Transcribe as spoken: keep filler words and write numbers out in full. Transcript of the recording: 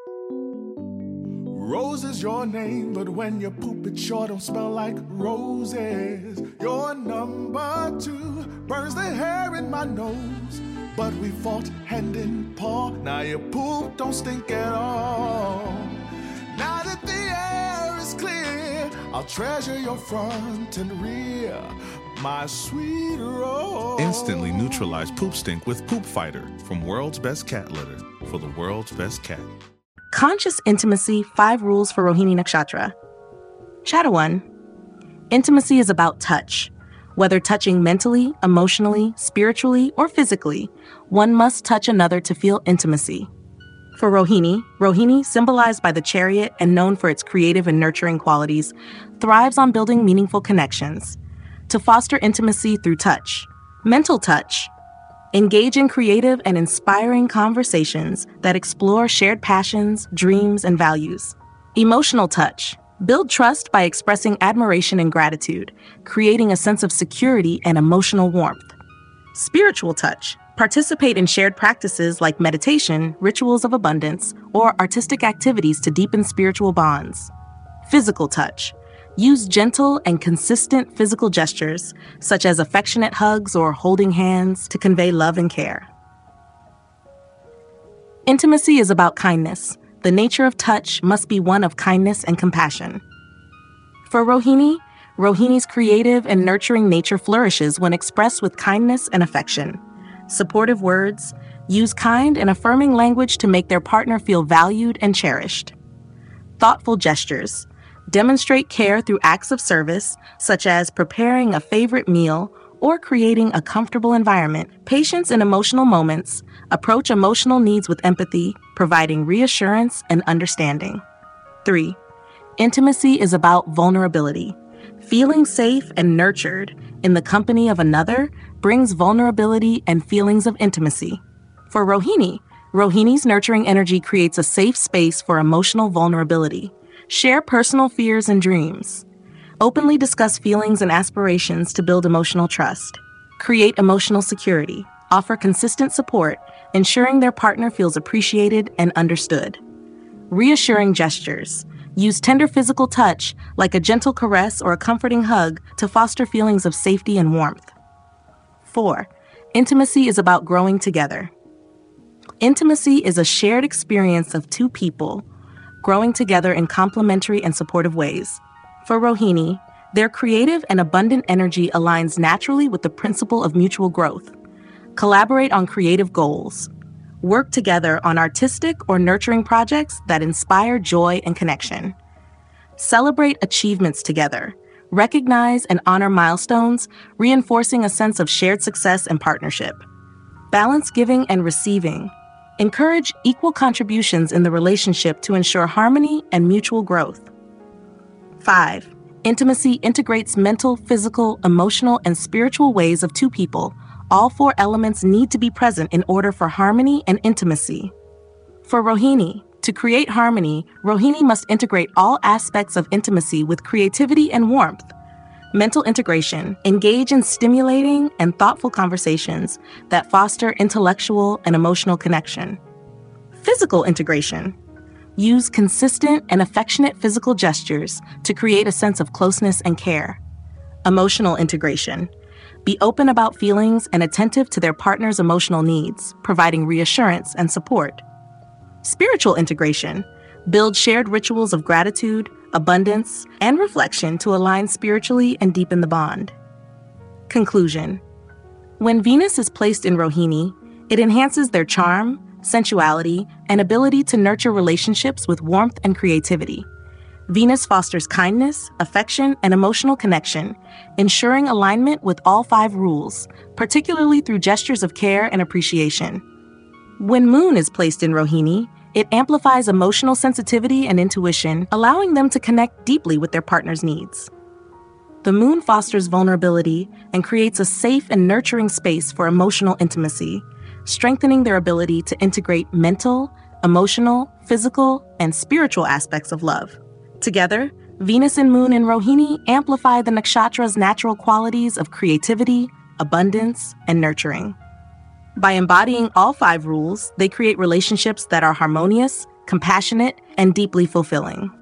Rose is your name, but when you poop it sure don't smell like roses. Your number two burns the hair in my nose, but we fought hand in paw. Now your poop don't stink at all. Now that the air is clear, I'll treasure your front and rear, my sweet Rose. Instantly neutralize poop stink with Poop Fighter from World's Best Cat Litter for the world's best cat. Conscious Intimacy, Five Rules for Rohini Nakshatra. Shadow one. Intimacy is about touch. Whether touching mentally, emotionally, spiritually, or physically, one must touch another to feel intimacy. For Rohini, Rohini, symbolized by the chariot and known for its creative and nurturing qualities, thrives on building meaningful connections. To foster intimacy through touch. Mental touch. Engage in creative and inspiring conversations that explore shared passions, dreams, and values. Emotional touch. Build trust by expressing admiration and gratitude, creating a sense of security and emotional warmth. Spiritual touch. Participate in shared practices like meditation, rituals of abundance, or artistic activities to deepen spiritual bonds. Physical touch. Use gentle and consistent physical gestures, such as affectionate hugs or holding hands, to convey love and care. Intimacy is about kindness. The nature of touch must be one of kindness and compassion. For Rohini, Rohini's creative and nurturing nature flourishes when expressed with kindness and affection. Supportive words. Use kind and affirming language to make their partner feel valued and cherished. Thoughtful gestures. Demonstrate care through acts of service, such as preparing a favorite meal or creating a comfortable environment. Patience in emotional moments. Approach emotional needs with empathy, providing reassurance and understanding. three. Intimacy is about vulnerability. Feeling safe and nurtured in the company of another brings vulnerability and feelings of intimacy. For Rohini, Rohini's nurturing energy creates a safe space for emotional vulnerability. Share personal fears and dreams. Openly discuss feelings and aspirations to build emotional trust. Create emotional security. Offer consistent support, ensuring their partner feels appreciated and understood. Reassuring gestures. Use tender physical touch, like a gentle caress or a comforting hug, to foster feelings of safety and warmth. four. Intimacy is about growing together. Intimacy is a shared experience of two people growing together in complementary and supportive ways. For Rohini, their creative and abundant energy aligns naturally with the principle of mutual growth. Collaborate on creative goals. Work together on artistic or nurturing projects that inspire joy and connection. Celebrate achievements together. Recognize and honor milestones, reinforcing a sense of shared success and partnership. Balance giving and receiving. Encourage equal contributions in the relationship to ensure harmony and mutual growth. five. Intimacy integrates mental, physical, emotional, and spiritual ways of two people. All four elements need to be present in order for harmony and intimacy. For Rohini, to create harmony, Rohini must integrate all aspects of intimacy with creativity and warmth. Mental integration. Engage in stimulating and thoughtful conversations that foster intellectual and emotional connection. Physical integration. Use consistent and affectionate physical gestures to create a sense of closeness and care. Emotional integration. Be open about feelings and attentive to their partner's emotional needs, providing reassurance and support. Spiritual integration. Build shared rituals of gratitude, abundance, and reflection to align spiritually and deepen the bond. Conclusion. When Venus is placed in Rohini, it enhances their charm, sensuality, and ability to nurture relationships with warmth and creativity. Venus fosters kindness, affection, and emotional connection, ensuring alignment with all five rules, particularly through gestures of care and appreciation. When Moon is placed in Rohini, it amplifies emotional sensitivity and intuition, allowing them to connect deeply with their partner's needs. The Moon fosters vulnerability and creates a safe and nurturing space for emotional intimacy, strengthening their ability to integrate mental, emotional, physical, and spiritual aspects of love. Together, Venus and Moon in Rohini amplify the nakshatra's natural qualities of creativity, abundance, and nurturing. By embodying all five rules, they create relationships that are harmonious, compassionate, and deeply fulfilling.